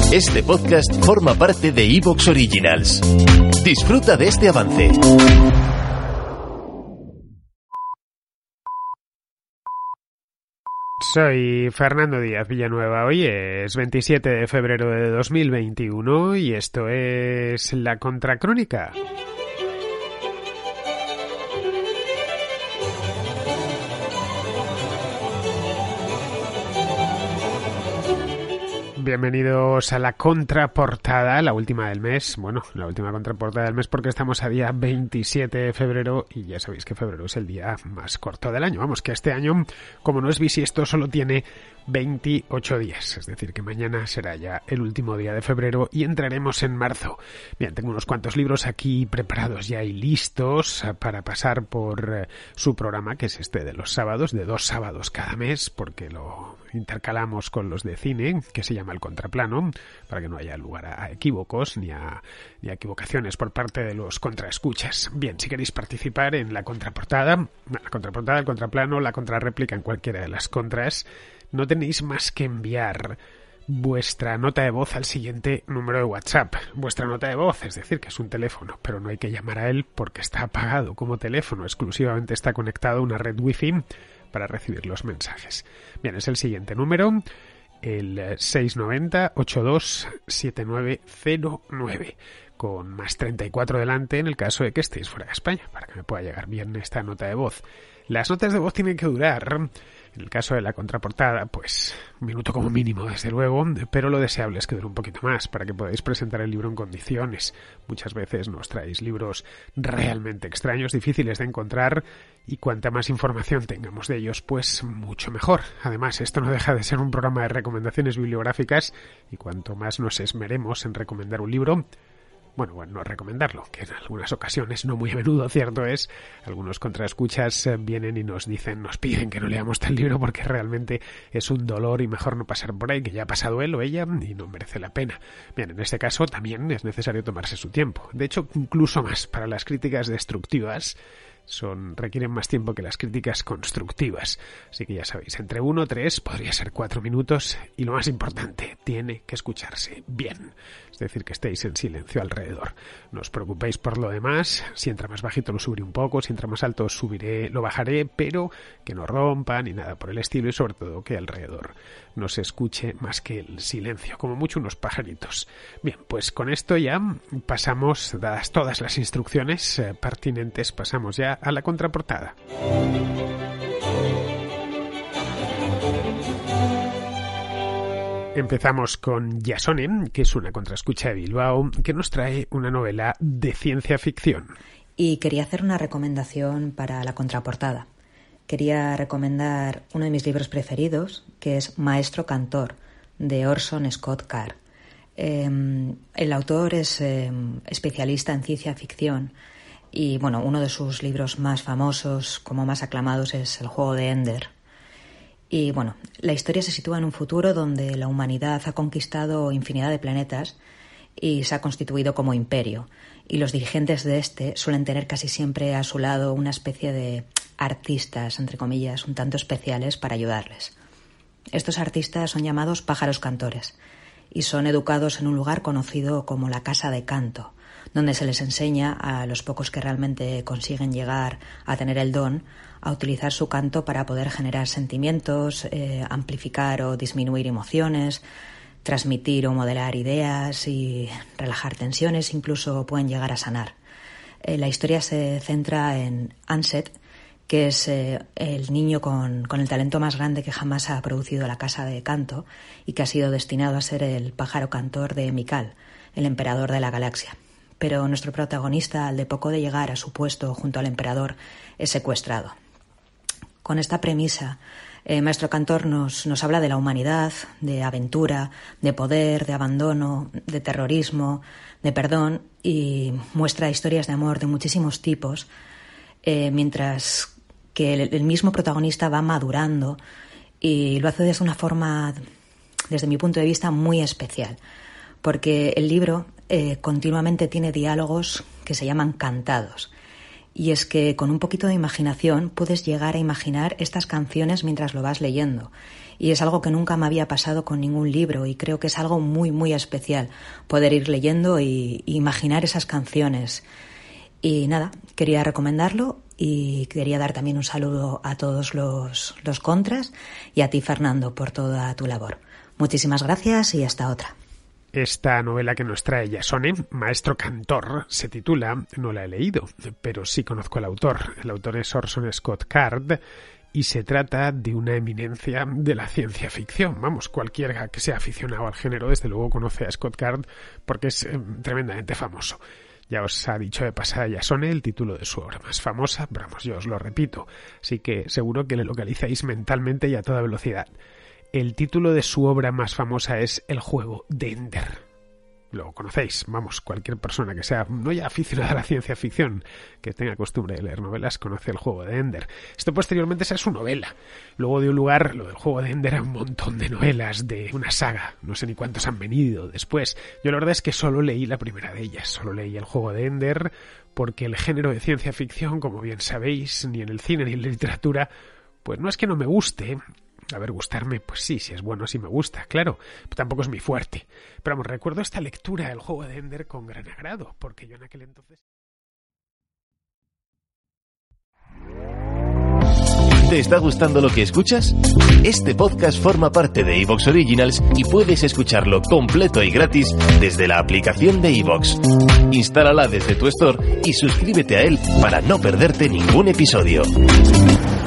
Este podcast forma parte de iVoox Originals. Disfruta de este avance. Soy Fernando Díaz Villanueva. Hoy es 27 de febrero de 2021 y esto es La Contracrónica. Bienvenidos a la contraportada, la última del mes. Bueno, la última contraportada del mes porque estamos a día 27 de febrero y ya sabéis que febrero es el día más corto del año. Vamos, que este año, como no es bisiesto, solo tiene 28 días. Es decir, que mañana será ya el último día de febrero y entraremos en marzo. Bien, tengo unos cuantos libros aquí preparados ya y listos para pasar por su programa, que es este de los sábados, de 2 sábados cada mes, porque lo intercalamos con los de cine, que se llama El Contraplano, para que no haya lugar a equívocos ni a equivocaciones por parte de los contraescuchas. Bien, si queréis participar en la contraportada, el contraplano, la contrarréplica en cualquiera de las contras, no tenéis más que enviar vuestra nota de voz al siguiente número de WhatsApp. Vuestra nota de voz, es decir, que es un teléfono, pero no hay que llamar a él porque está apagado como teléfono, exclusivamente está conectado a una red wifi para recibir los mensajes. Bien, es el siguiente número, el 690 82 7909, con más 34 delante en el caso de que estéis fuera de España, para que me pueda llegar bien esta nota de voz. Las notas de voz tienen que durar, en el caso de la contraportada, pues 1 minuto como mínimo, desde luego, pero lo deseable es que dure un poquito más para que podáis presentar el libro en condiciones. Muchas veces nos traéis libros realmente extraños, difíciles de encontrar, y cuanta más información tengamos de ellos, pues mucho mejor. Además, esto no deja de ser un programa de recomendaciones bibliográficas, y cuanto más nos esmeremos en recomendar un libro, bueno, no recomendarlo, que en algunas ocasiones, no muy a menudo, cierto es, algunos contraescuchas vienen y nos piden que no leamos tal libro porque realmente es un dolor y mejor no pasar por ahí, que ya ha pasado él o ella y no merece la pena. Bien, en este caso también es necesario tomarse su tiempo. De hecho, incluso más para las críticas destructivas. Requieren más tiempo que las críticas constructivas. Así que ya sabéis, entre 1, 3, podría ser 4 minutos y lo más importante, tiene que escucharse bien. Es decir, que estéis en silencio alrededor. No os preocupéis por lo demás. Si entra más bajito lo subiré un poco, si entra más alto lo bajaré, pero que no rompa ni nada por el estilo y sobre todo que alrededor no se escuche más que el silencio, como mucho unos pajaritos. Bien, pues con esto ya pasamos, dadas todas las instrucciones pertinentes, pasamos ya a la contraportada. Empezamos con Yasone, que es una contraescucha de Bilbao, que nos trae una novela de ciencia ficción. Y quería hacer una recomendación para la contraportada. Quería recomendar uno de mis libros preferidos, que es Maestro Cantor, de Orson Scott Card. El autor es especialista en ciencia ficción y, bueno, uno de sus libros más famosos, como más aclamados, es El juego de Ender. Y, bueno, la historia se sitúa en un futuro donde la humanidad ha conquistado infinidad de planetas y se ha constituido como imperio. Y los dirigentes de este suelen tener casi siempre a su lado una especie de artistas, entre comillas, un tanto especiales para ayudarles. Estos artistas son llamados pájaros cantores y son educados en un lugar conocido como la Casa de Canto, donde se les enseña a los pocos que realmente consiguen llegar a tener el don a utilizar su canto para poder generar sentimientos, amplificar o disminuir emociones, transmitir o modelar ideas y relajar tensiones, incluso pueden llegar a sanar. La historia se centra en Anset, que es el niño con el talento más grande que jamás ha producido la Casa de Canto y que ha sido destinado a ser el pájaro cantor de Mikal, el emperador de la galaxia. Pero nuestro protagonista, al de poco de llegar a su puesto junto al emperador, es secuestrado. Con esta premisa, Maestro Cantor nos habla de la humanidad, de aventura, de poder, de abandono, de terrorismo, de perdón y muestra historias de amor de muchísimos tipos, mientras que el mismo protagonista va madurando y lo hace de una forma, desde mi punto de vista, muy especial, porque el libro continuamente tiene diálogos que se llaman cantados Y es que con un poquito de imaginación puedes llegar a imaginar estas canciones mientras lo vas leyendo. Y es algo que nunca me había pasado con ningún libro y creo que es algo muy, muy especial poder ir leyendo y imaginar esas canciones. Y nada, quería recomendarlo y quería dar también un saludo a todos los contras y a ti, Fernando, por toda tu labor. Muchísimas gracias y hasta otra. Esta novela que nos trae Yasone, Maestro Cantor, se titula, no la he leído, pero sí conozco al autor. El autor es Orson Scott Card y se trata de una eminencia de la ciencia ficción. Vamos, cualquiera que sea aficionado al género, desde luego conoce a Scott Card porque es tremendamente famoso. Ya os ha dicho de pasada Yasone el título de su obra más famosa, pero vamos, yo os lo repito, así que seguro que le localizáis mentalmente y a toda velocidad. El título de su obra más famosa es El juego de Ender. Lo conocéis, vamos, cualquier persona que sea no ya aficionada a la ciencia ficción, que tenga costumbre de leer novelas, conoce El juego de Ender. Esto posteriormente será su novela. Luego dio lugar, lo del juego de Ender, a un montón de novelas, de una saga. No sé ni cuántos han venido después. Yo la verdad es que solo leí la primera de ellas. Solo leí El juego de Ender porque el género de ciencia ficción, como bien sabéis, ni en el cine ni en la literatura, pues no es que no me guste. A ver, gustarme, pues sí, si es bueno, sí me gusta, claro, pero tampoco es mi fuerte. Pero vamos, recuerdo esta lectura del juego de Ender con gran agrado, porque yo en aquel entonces... ¿Te está gustando lo que escuchas? Este podcast forma parte de iVoox Originals y puedes escucharlo completo y gratis desde la aplicación de iVoox. Instálala desde tu store y suscríbete a él para no perderte ningún episodio.